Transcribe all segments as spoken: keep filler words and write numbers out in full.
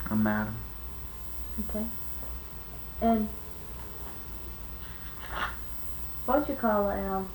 A madam. Okay. And what would you call a, um,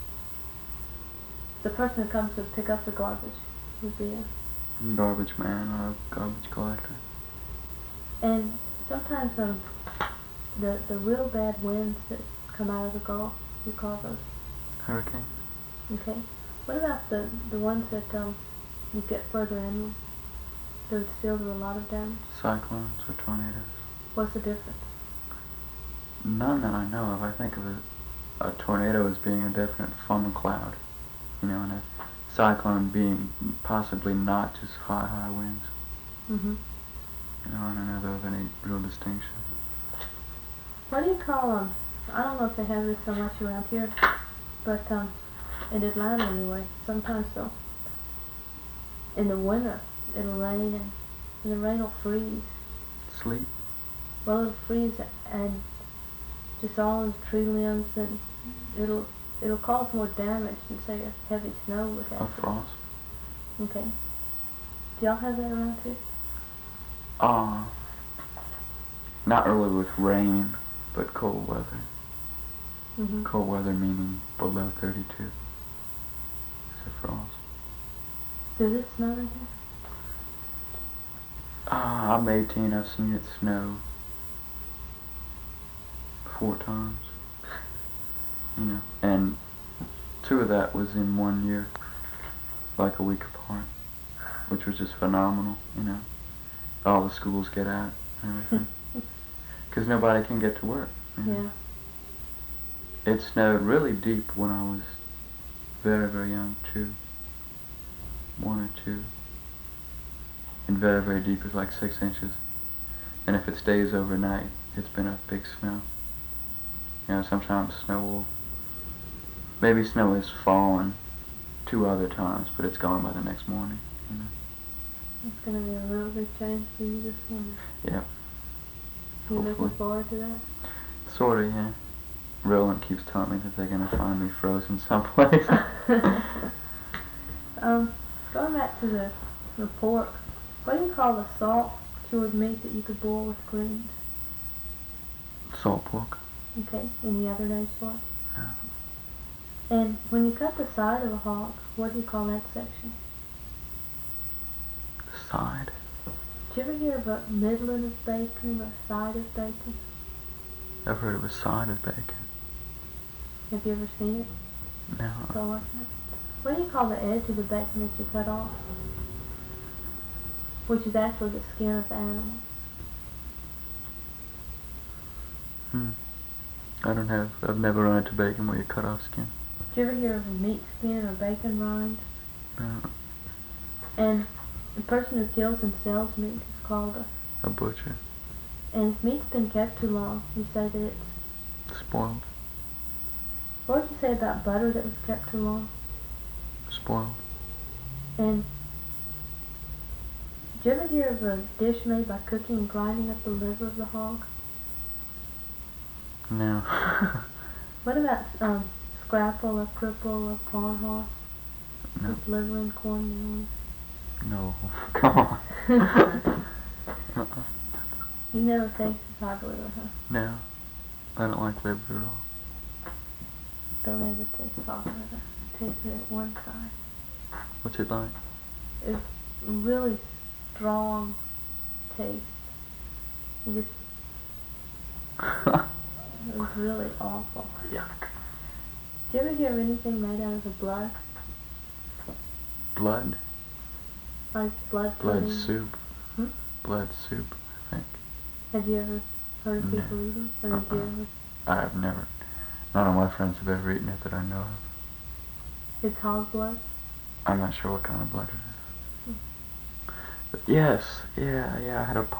the person who comes to pick up the garbage? Would be a Garbage man or a garbage collector. And sometimes um, the the real bad winds that come out of the Gulf, you call those? Hurricane. Okay. What about the the ones that um, you get further inland? They would still do a lot of damage. Cyclones or tornadoes. What's the difference? None that I know of. I think of a, a tornado as being a definite funnel cloud, you know, and a cyclone being possibly not just high, high winds. Mm-hmm. You know, I don't know of any real distinction. What do you call them? I don't know if they have this so much around here, but um, in Atlanta anyway, sometimes they'll, in the winter, it'll rain and, and the rain will freeze. Sleep. Well, it'll freeze and just all the tree limbs, and it'll it'll cause more damage than say a heavy snow would have. A frost. Okay. Do y'all have that around too? Ah. Uh, not really with rain, but cold weather. Mm-hmm. Cold weather meaning below thirty-two. It's a frost. Does it snow in here? Ah, uh, I'm eighteen. I've seen it snow four times. You know, and two of that was in one year, like a week apart, which was just phenomenal. You know, all the schools get out and everything, because nobody can get to work. You know? Yeah. It snowed really deep when I was very, very young too. One or two. And very, very deep is like six inches. And if it stays overnight, it's been a big snow. You know, sometimes snow will, maybe snow has fallen two other times, but it's gone by the next morning. You know. It's going to be a real big change for you this winter. Yeah. You Hopefully. looking forward to that? Sorta, yeah. Roland keeps telling me that they're going to find me frozen someplace. um, going back to the, the pork, what do you call the salt cured meat that you could boil with greens? Salt pork. Okay, any other names for it? No. And when you cut the side of a hog, what do you call that section? The side. Did you ever hear of a middling of bacon or side of bacon? I've heard of a side of bacon. Have you ever seen it? No. So what's that? What do you call the edge of the bacon that you cut off? Which is actually the skin of the animal. Hmm. I don't have, I've never run into bacon where you cut off skin. Did you ever hear of a meat skin or bacon rind? No. And the person who kills and sells meat is called a... A butcher. And if meat's been kept too long, you say that it's... Spoiled. What did you say about butter that was kept too long? Spoiled. And did you ever hear of a dish made by cooking and grinding up the liver of the hog? No. What about um, scrapple or cripple or corn horse? No. With liver and corn meal? No. Come on. uh-uh. You never tasted hog liver, huh? No. I don't like liver at all. Don't ever taste hog liver. Taste it at one side. What's it like? It's really strong taste. It just, it was really awful. Yuck. Did you ever hear of anything made out of the blood? Blood? Like blood Blood pudding? soup. Hmm? Blood soup, I think. Have you ever heard of people No. eating? Or have you Uh-uh. ever? I've never. None of my friends have ever eaten it that I know of. It's hog blood? I'm not sure what kind of blood it is. But yes, yeah, yeah, I had a